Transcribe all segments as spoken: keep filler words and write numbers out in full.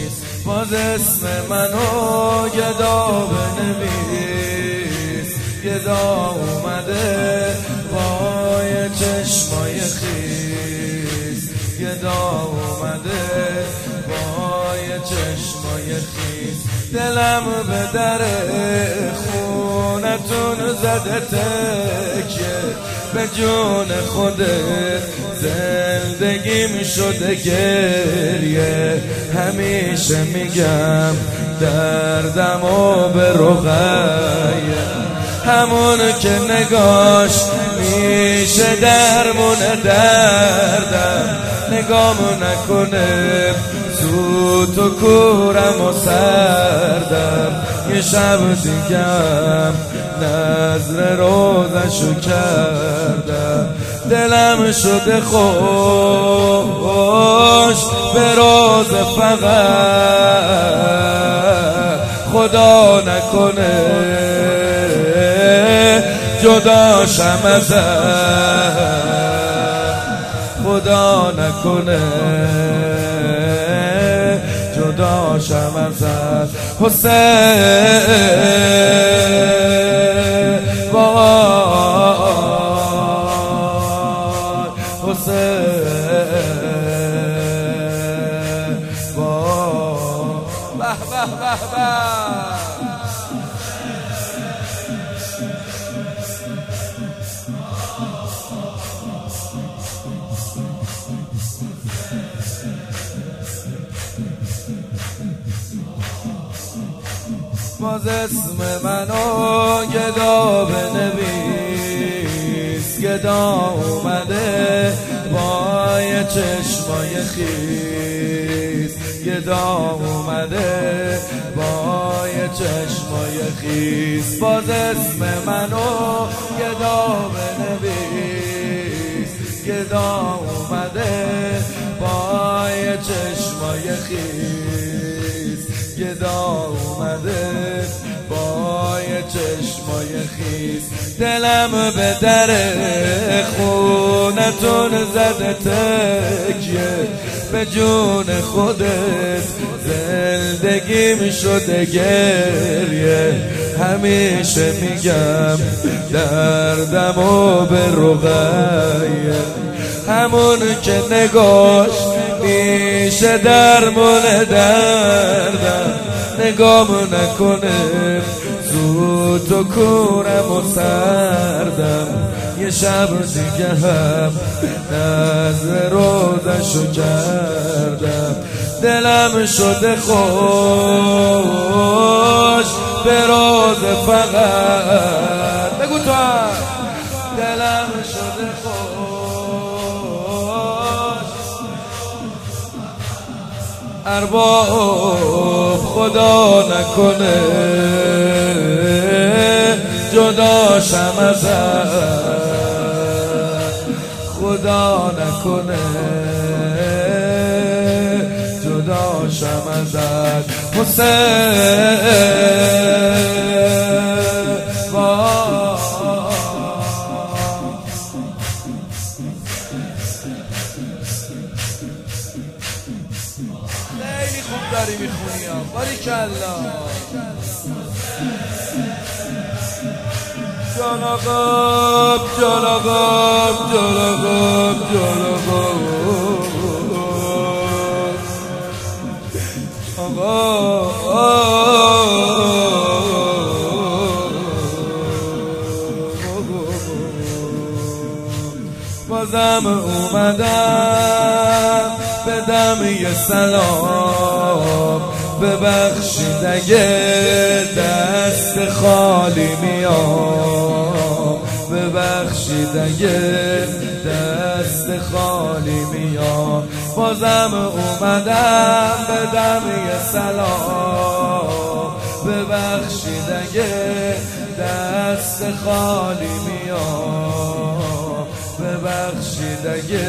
باز اسم منو گدا بنویس. گدا اومده با یه چشمای خیس، گدا اومده با یه چشمای خیس. دلم به در خونتون زده تکیه، به جون خودت زندگیم شده گریه. همیشه میگم دردمو به رقیه، همون که نگاش میشه درمون دردم. نگامو نکنه زود و کورم و سردم. یه شب دیگم نظر روزشو کردم، دلم شده خوش به روز فقط. خدا نکنه جداشم ازت، خدا نکنه جداشم ازت. حسین وای، حسین وای. به به به به. باز اسم منو گدا بنویس. گدا اومده با یه چشمای خیس، گدا اومده با یه چشمای خیس. باز اسم منو گدا بنویس. گدا اومده با یه چشمای خیس، گدا اومده با یه چشمای خیس. دلم به در خونتون زده تکیه، به جون خودت زندگیم شده گریه. همیشه میگم دردمو به رقیه، همون که نگاش میشه درمون دردم. نگام نکنه زود و کورم و سردم. یه شب دیگه هم نظر روزشو کردم، دلم شده خوش به روز فقط. بگو تو هم. دلم شده خوش ارباب، خدا نکنه جداشم ازت، خدا نکنه جداشم ازت. حسین وای، خیلی خوب داری میخونی ها، باریکلا. جان آقام جان آقام جان آقام جان آقام آقا. بازم اومدم بدم یه سلام، ببخشید اگه دست خالی میام، ببخشید اگه دست خالی میام. بازم اومدم بدم یه سلام، ببخشید اگه دست خالی میام، ببخشید اگه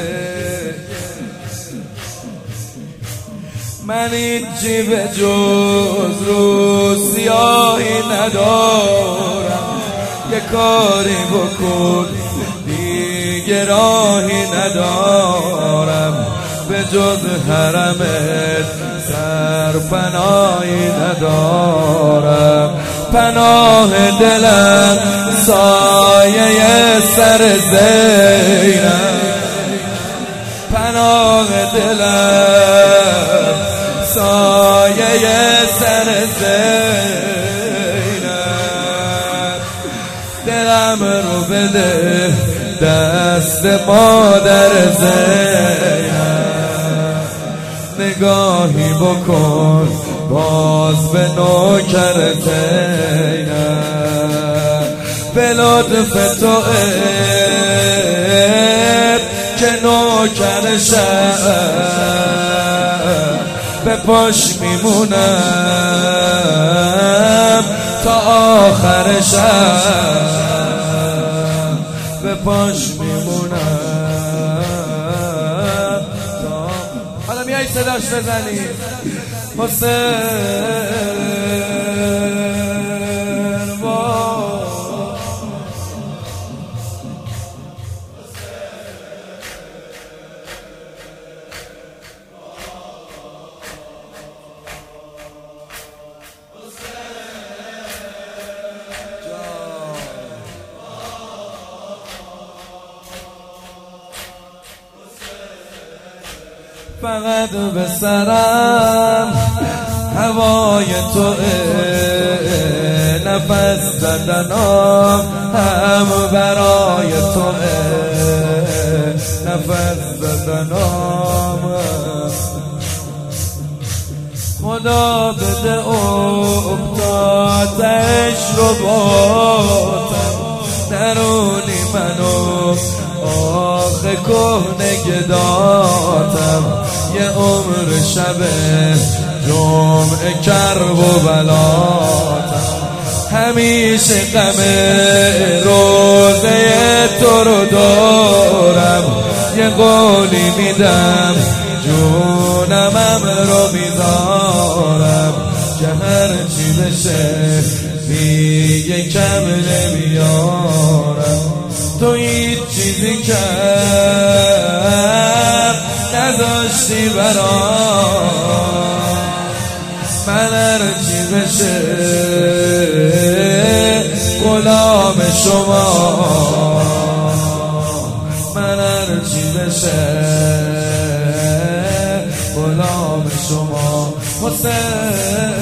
من هیچی به جز رو سیاهی ندارم. یه کاری بکن دیگه راهی ندارم، به جز حرمت سرپناهی ندارم. پناه دلم سایه سر زینب، پناه دلم سایه سر زینب. دلم رو بده دست مادر زینب، نگاهی بکن باز به نوکر زینب. به لطف تو که نوکر شب به پاش میمونم تا آخر شب، به پاش میمونم تا. حالا میای صداش بزنی حسین فقط به سرم هوای تو نفس زدنم هم برای تو نفس زدنم. خدا بده افتادش رو باتم درونی منو آخه کهنه گداتم. یه عمر شب جمعه کرب و بلاتم، همیشه غم روزه تو رو دارم. یه قولی میدم جونمم رو میذارم که هرچی بشه دیگه کم نمیارم. تو هیچ چیزی کم نذاشتی برام، من هرچی بشه غلام شما، من هرچی بشه غلام شما. حسین